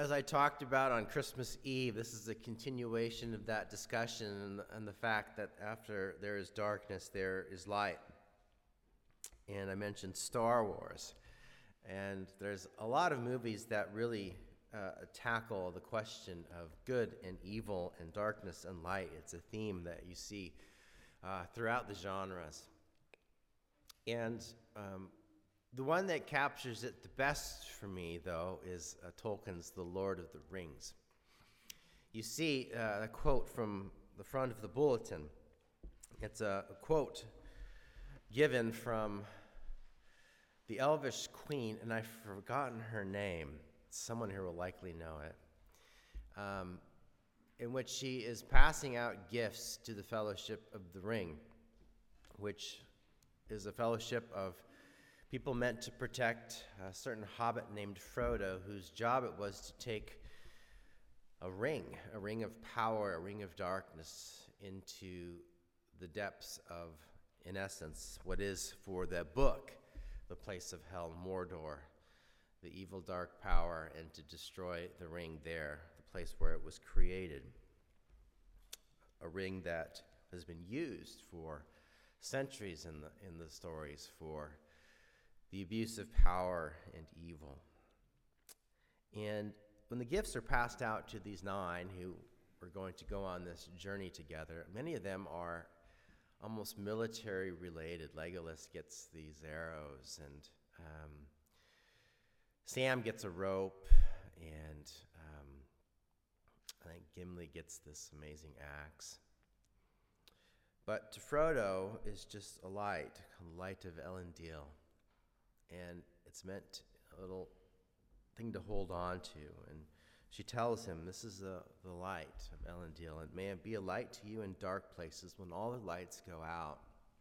As I talked about on Christmas Eve, this is a continuation of that discussion and the fact that after there is darkness, there is light. And I mentioned Star Wars. And there's a lot of movies that really tackle the question of good and evil and darkness and light. It's a theme that you see throughout the genres. And the one that captures it the best for me, though, is Tolkien's The Lord of the Rings. You see a quote from the front of the bulletin. It's a quote given from the Elvish queen, and I've forgotten her name. Someone here will likely know it. In which she is passing out gifts to the Fellowship of the Ring, which is a fellowship of people meant to protect a certain hobbit named Frodo, whose job it was to take a ring of power, a ring of darkness, into the depths of, in essence, what is for the book, the place of hell, Mordor, the evil dark power, and to destroy the ring there, the place where it was created. A ring that has been used for centuries in the stories for the abuse of power and evil. And when the gifts are passed out to these 9 who are going to go on this journey together, many of them are almost military related. Legolas gets these arrows, and Sam gets a rope, and I think Gimli gets this amazing axe. But to Frodo is just a light of Elendil. And it's meant a little thing to hold on to. And she tells him, this is the light of Elendil, and may it be a light to you in dark places when all the lights go out.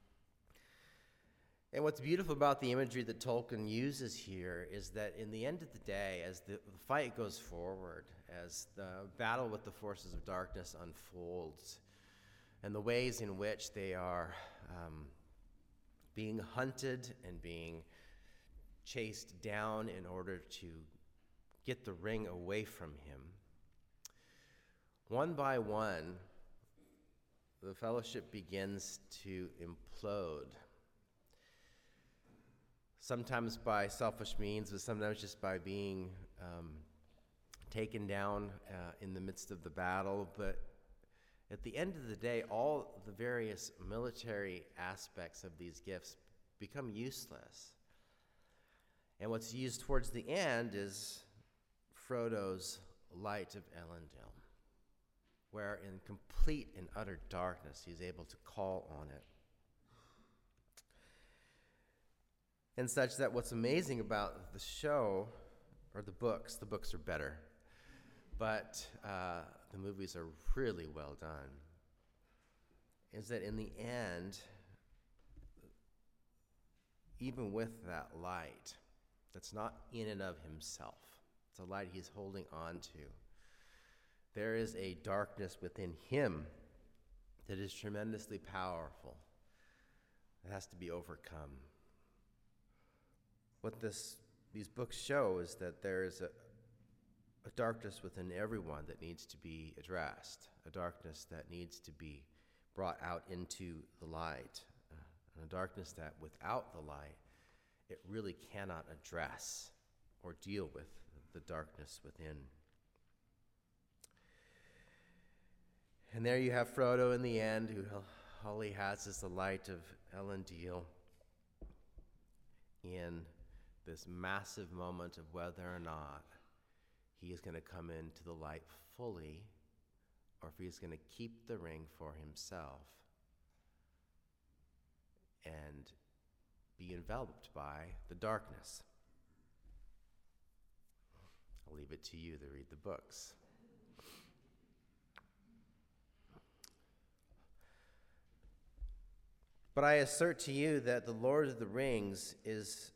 And what's beautiful about the imagery that Tolkien uses here is that in the end of the day, as the fight goes forward, as the battle with the forces of darkness unfolds, and the ways in which they are being hunted and being chased down in order to get the ring away from him, one by one, the fellowship begins to implode. Sometimes by selfish means, but sometimes just by being taken down in the midst of the battle. But at the end of the day, all the various military aspects of these gifts become useless. And what's used towards the end is Frodo's light of Elendil, where in complete and utter darkness he's able to call on it. And such that what's amazing about the show, or the books are better, but the movies are really well done, is that in the end, even with that light, that's not in and of himself, it's a light he's holding on to, there is a darkness within him that is tremendously powerful, that has to be overcome. What these books show is that there is a darkness within everyone that needs to be addressed, a darkness that needs to be brought out into the light, and a darkness that without the light, it really cannot address or deal with the darkness within. And there you have Frodo in the end, who all he has is the light of Elendil in this massive moment of whether or not he is going to come into the light fully, or if he's going to keep the ring for himself and be enveloped by the darkness. I'll leave it to you to read the books. But I assert to you that The Lord of the Rings is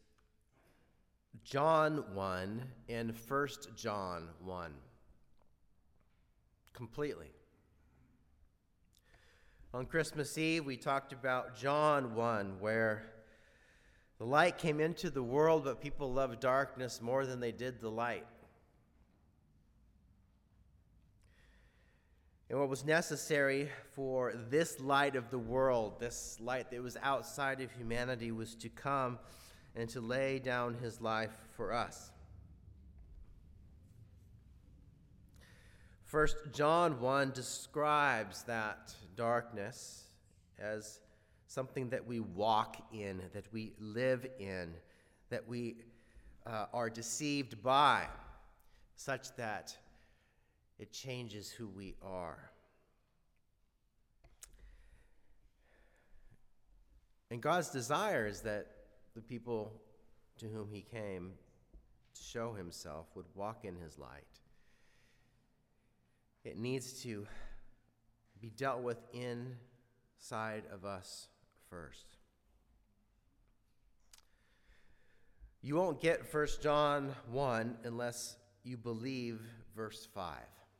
John 1 and 1 John 1. Completely. On Christmas Eve, we talked about John 1, where the light came into the world, but people loved darkness more than they did the light. And what was necessary for this light of the world, this light that was outside of humanity, was to come and to lay down his life for us. 1 John 1 describes that darkness as something that we walk in, that we live in, that we are deceived by, such that it changes who we are. And God's desire is that the people to whom he came to show himself would walk in his light. It needs to be dealt with inside of us first. You won't get 1 John 1 unless you believe verse 5.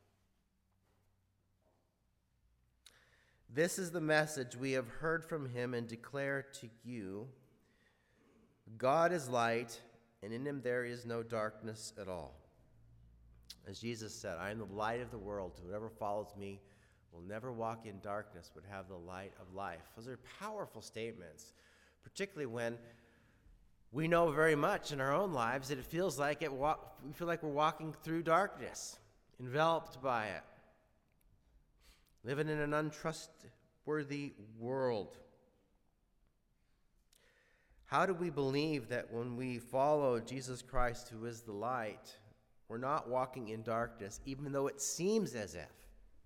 This is the message we have heard from him and declare to you. God is light, and in him there is no darkness at all. As Jesus said, I am the light of the world. Whoever follows me will never walk in darkness, but have the light of life. Those are powerful statements, particularly when we know very much in our own lives that it feels like we feel like we're walking through darkness, enveloped by it, living in an untrustworthy world. How do we believe that when we follow Jesus Christ, who is the light, we're not walking in darkness, even though it seems as if?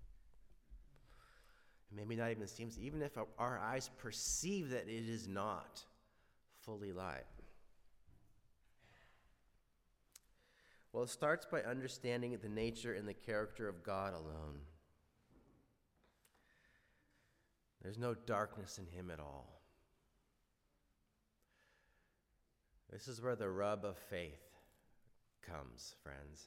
Maybe not even seems, even if our eyes perceive that it is not fully light. Well, it starts by understanding the nature and the character of God alone. There's no darkness in him at all. This is where the rub of faith comes, friends.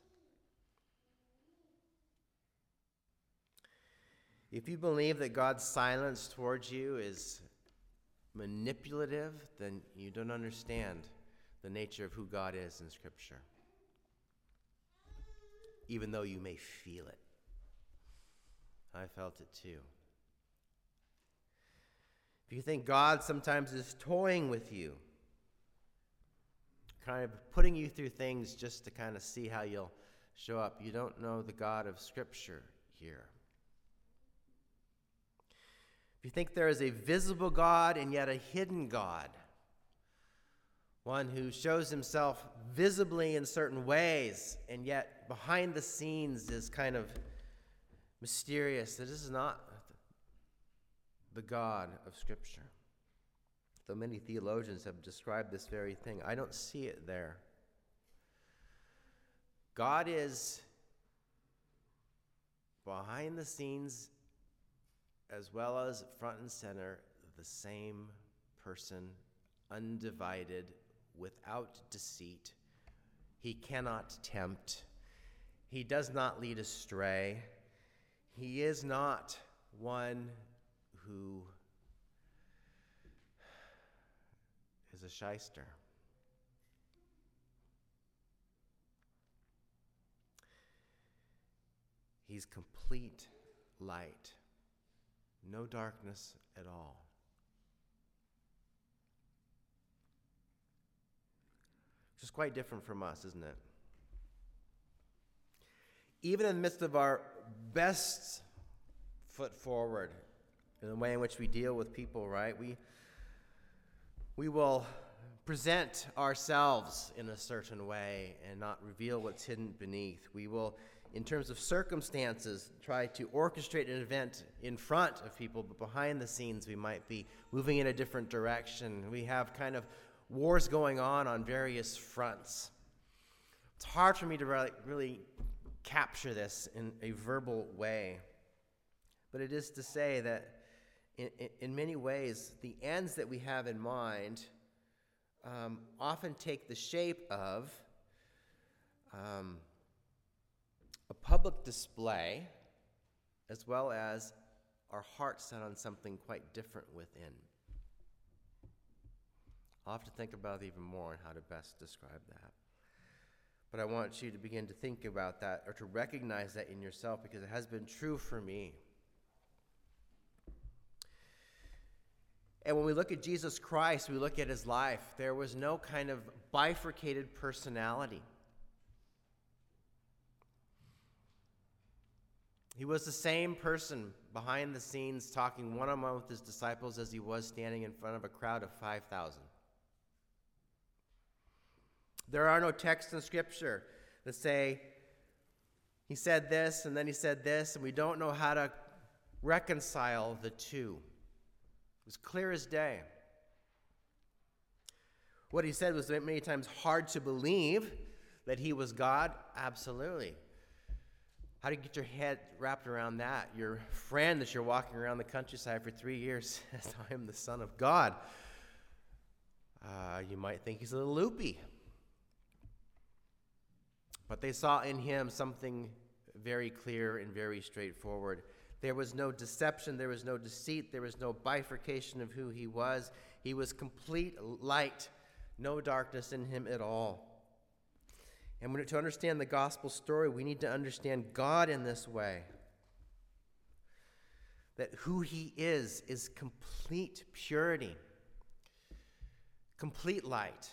If you believe that God's silence towards you is manipulative, then you don't understand the nature of who God is in Scripture, even though you may feel it. I felt it too. If you think God sometimes is toying with you, kind of putting you through things just to kind of see how you'll show up, you don't know the God of Scripture here. If you think there is a visible God and yet a hidden God, one who shows himself visibly in certain ways and yet behind the scenes is kind of mysterious, that this is not the God of Scripture. Though many theologians have described this very thing, I don't see it there. God is behind the scenes as well as front and center, the same person, undivided, without deceit. He cannot tempt. He does not lead astray. He is not one who is a shyster. He's complete light, no darkness at all. Which is quite different from us, isn't it? Even in the midst of our best foot forward in the way in which we deal with people, right? We will present ourselves in a certain way and not reveal what's hidden beneath. We will, in terms of circumstances, try to orchestrate an event in front of people, but behind the scenes we might be moving in a different direction. We have kind of wars going on various fronts. It's hard for me to really capture this in a verbal way, but it is to say that in many ways, the ends that we have in mind often take the shape of a public display, as well as our hearts set on something quite different within. I'll have to think about it even more on how to best describe that. But I want you to begin to think about that or to recognize that in yourself, because it has been true for me. And when we look at Jesus Christ, we look at his life, there was no kind of bifurcated personality. He was the same person behind the scenes talking one-on-one with his disciples as he was standing in front of a crowd of 5,000. There are no texts in Scripture that say, he said this and then he said this, and we don't know how to reconcile the two. It was clear as day. What he said was many times hard to believe that he was God. Absolutely. How do you get your head wrapped around that? Your friend that you're walking around the countryside for 3 years says, I am the Son of God. You might think he's a little loopy. But they saw in him something very clear and very straightforward. There was no deception, there was no deceit, there was no bifurcation of who he was. He was complete light, no darkness in him at all. And to understand the gospel story, we need to understand God in this way. That who he is complete purity, complete light.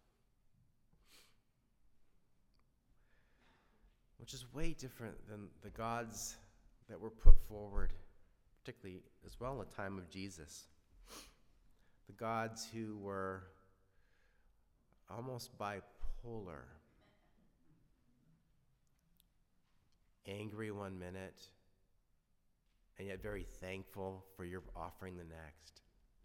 Which is way different than the gods that were put forward, particularly as well in the time of Jesus. The gods who were almost bipolar. Angry one minute, and yet very thankful for your offering the next.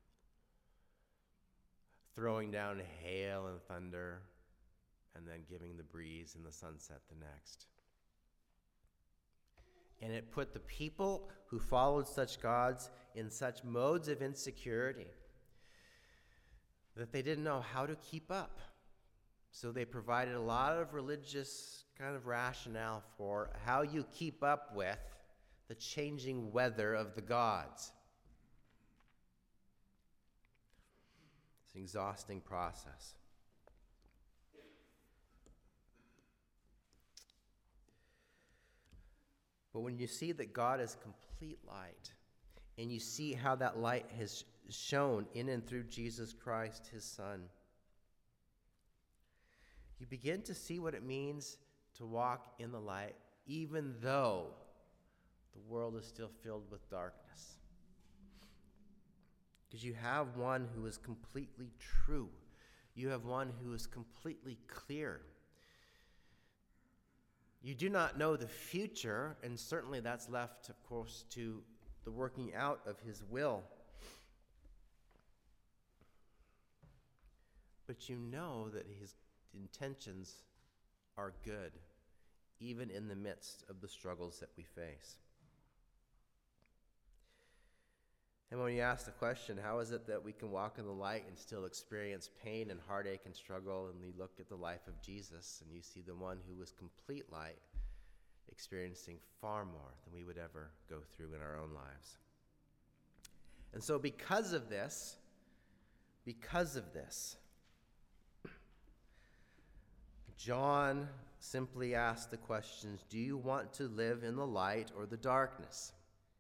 Throwing down hail and thunder, and then giving the breeze and the sunset the next. And it put the people who followed such gods in such modes of insecurity that they didn't know how to keep up. So they provided a lot of religious kind of rationale for how you keep up with the changing weather of the gods. It's an exhausting process. But when you see that God is complete light, and you see how that light has shone in and through Jesus Christ, his Son, you begin to see what it means to walk in the light, even though the world is still filled with darkness. Because you have one who is completely true. You have one who is completely clear. You do not know the future, and certainly that's left, of course, to the working out of his will. But you know that his intentions are good, even in the midst of the struggles that we face. And when you ask the question, how is it that we can walk in the light and still experience pain and heartache and struggle, and we look at the life of Jesus and you see the one who was complete light experiencing far more than we would ever go through in our own lives. And so because of this, John simply asked the questions, do you want to live in the light or the darkness?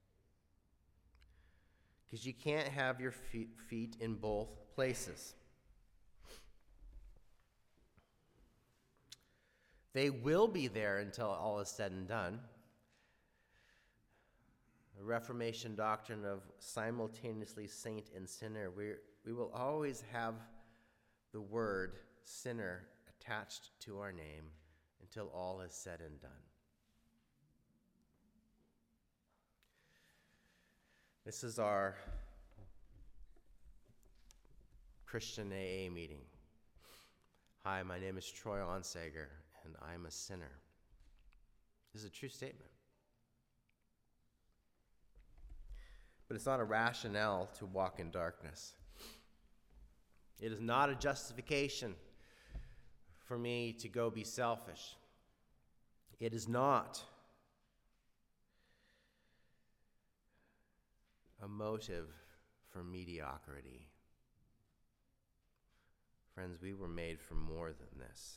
Because you can't have your feet in both places. They will be there until all is said and done. The Reformation doctrine of simultaneously saint and sinner, we will always have the word sinner attached to our name until all is said and done. This is our Christian AA meeting. Hi, my name is Troy Onsager, and I'm a sinner. This is a true statement. But it's not a rationale to walk in darkness. It is not a justification for me to go be selfish. It is not a motive for mediocrity. Friends, we were made for more than this.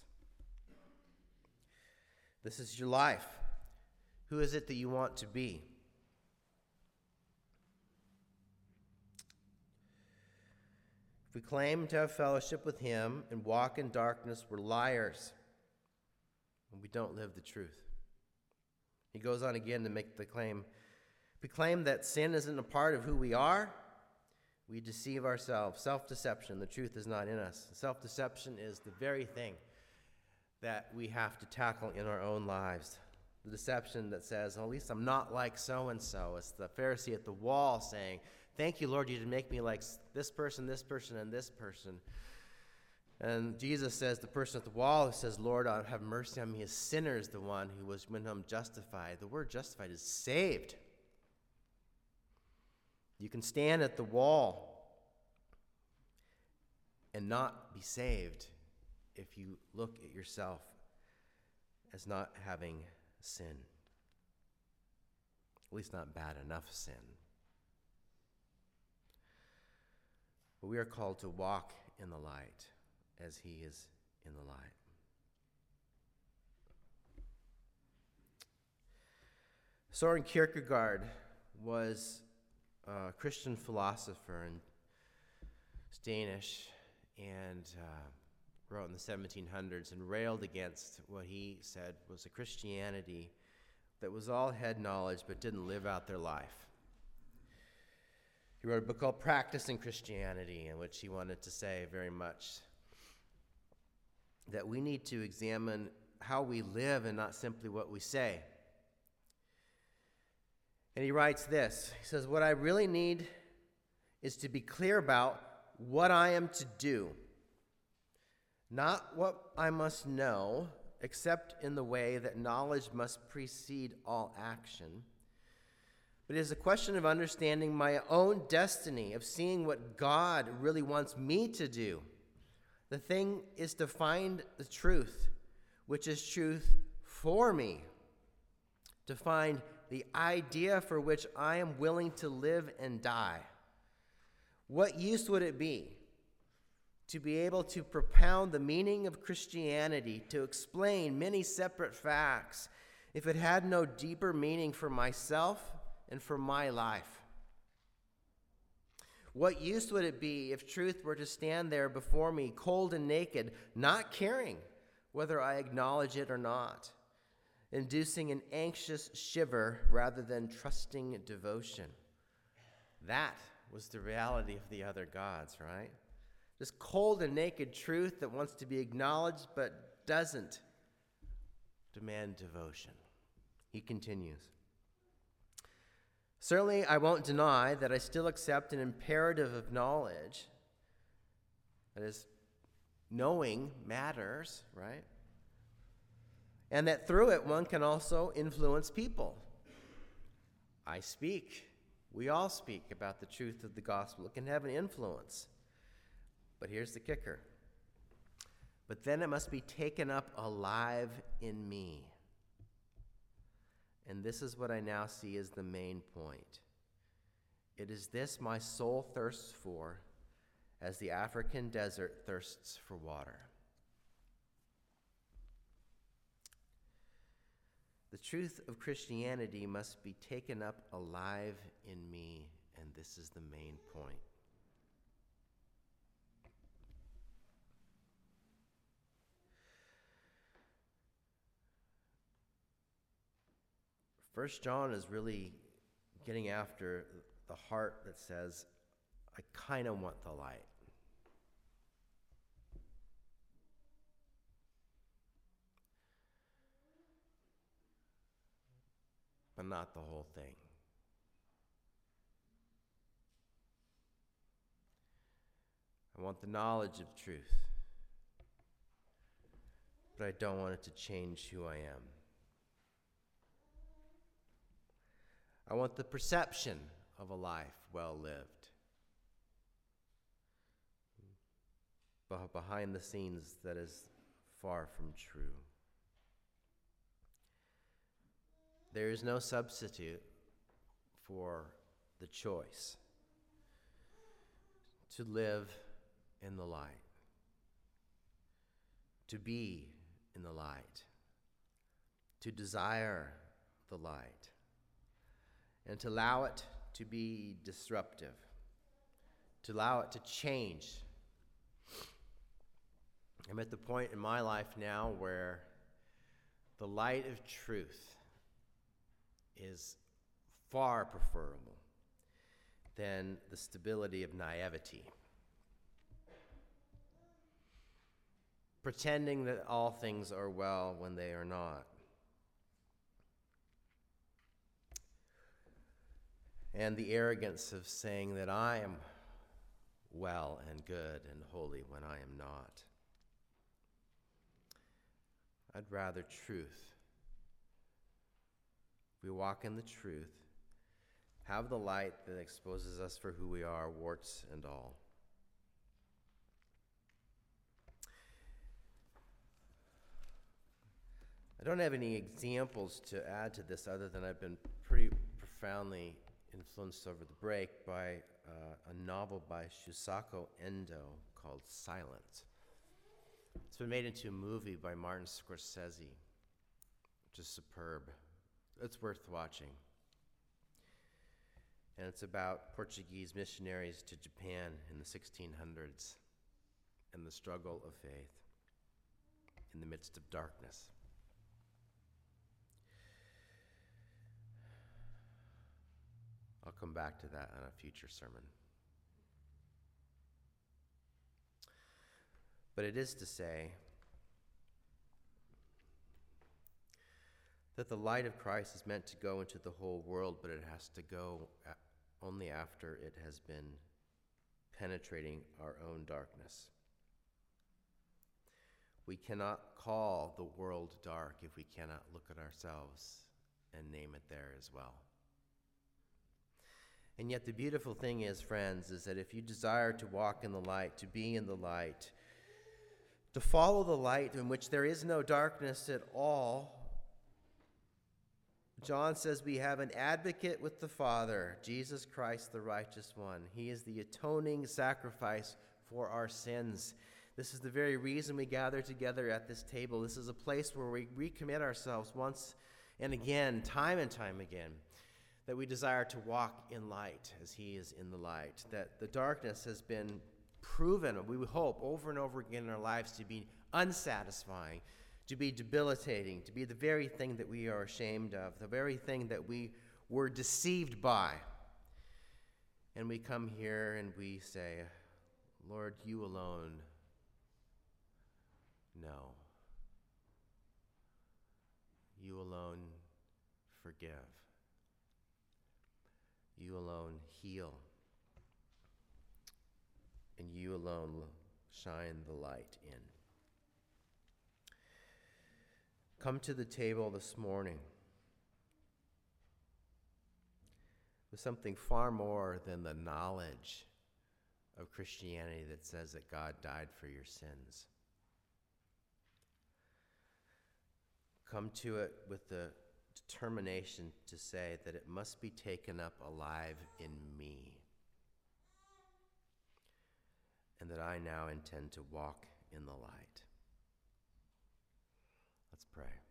This is your life. Who is it that you want to be? If we claim to have fellowship with him and walk in darkness, we're liars, and we don't live the truth. He goes on again to make the claim. If we claim that sin isn't a part of who we are, we deceive ourselves. Self-deception, the truth is not in us. Self-deception is the very thing that we have to tackle in our own lives. The deception that says, at least I'm not like so-and-so. It's the Pharisee at the wall saying, thank you, Lord, you didn't make me like this person, and this person. And Jesus says, the person at the wall who says, Lord, have mercy on me, a sinner is the one who was when I'm justified. The word justified is saved. You can stand at the wall and not be saved if you look at yourself as not having sin. At least not bad enough sin. But we are called to walk in the light as he is in the light. Søren Kierkegaard was a Christian philosopher and Danish, and wrote in the 1700s and railed against what he said was a Christianity that was all head knowledge but didn't live out their life. He wrote a book called Practicing Christianity, in which he wanted to say very much that we need to examine how we live and not simply what we say. And he writes this. He says, what I really need is to be clear about what I am to do, not what I must know, except in the way that knowledge must precede all action. But it is a question of understanding my own destiny, of seeing what God really wants me to do. The thing is to find the truth, which is truth for me, to find the idea for which I am willing to live and die. What use would it be to be able to propound the meaning of Christianity, to explain many separate facts, if it had no deeper meaning for myself and for my life? What use would it be if truth were to stand there before me, cold and naked, not caring whether I acknowledge it or not, inducing an anxious shiver rather than trusting devotion? That was the reality of the other gods, right? This cold and naked truth that wants to be acknowledged but doesn't demand devotion. He continues. Certainly, I won't deny that I still accept an imperative of knowledge. That is, knowing matters, right? And that through it, one can also influence people. I speak. We all speak about the truth of the gospel. It can have an influence. But here's the kicker. But then it must be taken up alive in me. And this is what I now see as the main point. It is this my soul thirsts for, as the African desert thirsts for water. The truth of Christianity must be taken up alive in me, and this is the main point. First John is really getting after the heart that says, I kind of want the light. But not the whole thing. I want the knowledge of truth, but I don't want it to change who I am. I want the perception of a life well lived, but behind the scenes that is far from true. There is no substitute for the choice to live in the light, to be in the light, to desire the light, and to allow it to be disruptive, to allow it to change I'm at the point in my life now where the light of truth is far preferable than the stability of naivety. Pretending that all things are well when they are not. And the arrogance of saying that I am well and good and holy when I am not. I'd rather truth. We walk in the truth, have the light that exposes us for who we are, warts and all. I don't have any examples to add to this other than I've been pretty profoundly influenced over the break by a novel by Shusaku Endo called Silent. It's been made into a movie by Martin Scorsese, which is superb. It's worth watching. And it's about Portuguese missionaries to Japan in the 1600s and the struggle of faith in the midst of darkness. I'll come back to that on a future sermon. But it is to say that the light of Christ is meant to go into the whole world, but it has to go only after it has been penetrating our own darkness. We cannot call the world dark if we cannot look at ourselves and name it there as well. And yet the beautiful thing is, friends, is that if you desire to walk in the light, to be in the light, to follow the light in which there is no darkness at all, John says we have an advocate with the Father, Jesus Christ, the righteous one. He is the atoning sacrifice for our sins. This is the very reason we gather together at this table. This is a place where we recommit ourselves once and again, time and time again, that we desire to walk in light as he is in the light, that the darkness has been proven, we hope, over and over again in our lives to be unsatisfying, to be debilitating, to be the very thing that we are ashamed of, the very thing that we were deceived by. And we come here and we say, Lord, you alone know. You alone forgive. You alone heal. And you alone shine the light in. Come to the table this morning with something far more than the knowledge of Christianity that says that God died for your sins. Come to it with the determination to say that it must be taken up alive in me, and that I now intend to walk in the light. Let's pray.